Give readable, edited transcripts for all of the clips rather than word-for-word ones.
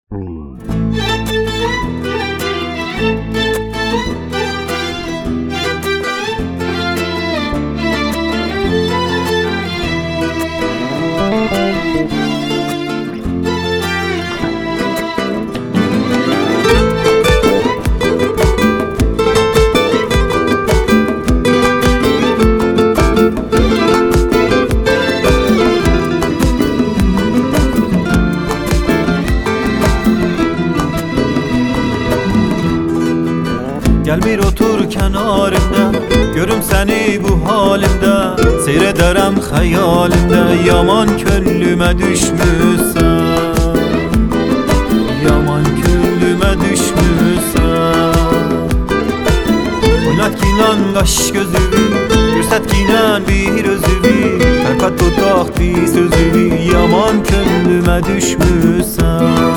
Gel bir otur kenarımda, görüm seni bu halimde. Seyrederem hayalimde, yaman könlüme düşmüşsen. Yaman könlüme düşmüşsen. Oynat gilan kaş gözüvü, görsət gilan bir özüvü. Tərpət tutaq bir sözüvü, yaman könlüme düşmüşsen.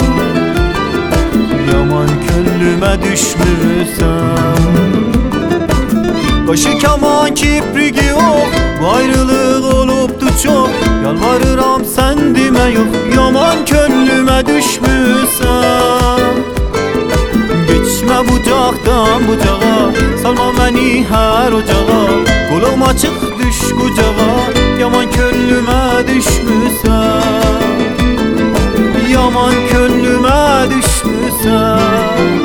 Yaman könlüme düşmüşsen. Başı kaman kiprigi yok, bu ayrılık olubdu çok. Yalvarıram sen deme yok, yaman könlüme düşmüşsen. Geçme bucaktan bucağa, salma beni her ocağa. Kolum açık düş kucağa, yaman könlüme düşmüşsen. Yaman könlüme düşmüşsen.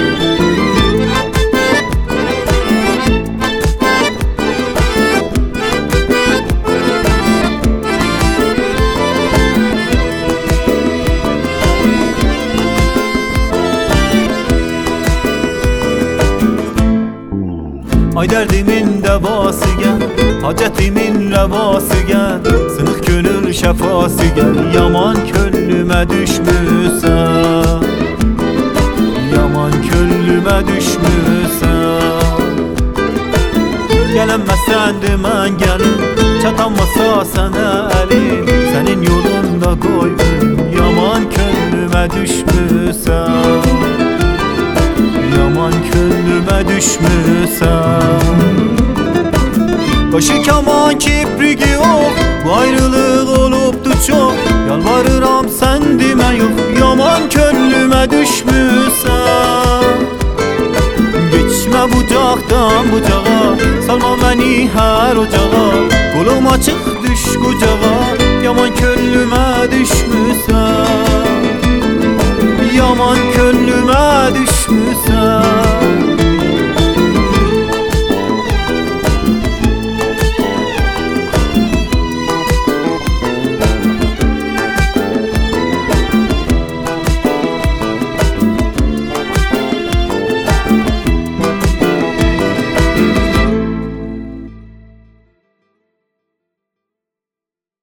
Ay derdimin devası gel, hacetimin levası gel. Sınık gönül şefası gel, yaman könlüme düşmüşsen. Yaman könlüme düşmüşsen. Gelemezsen demen gelin, çatamazsa sana elim. Senin yolunda koydum, yaman könlüme düşmüşsen. Yaman könlüme düşmüşsen. Başı kaman kiprigi yok, bu ayrılık olubdu çok. Yalvarıram sen deme yok, yaman könlüme düşmüşsen. Geçme bucaktan bucağa, salma beni her ocağa. Kolum açık düş kucağa, yaman könlüme düşmüşsen. Yaman könlüme düşmüşsen.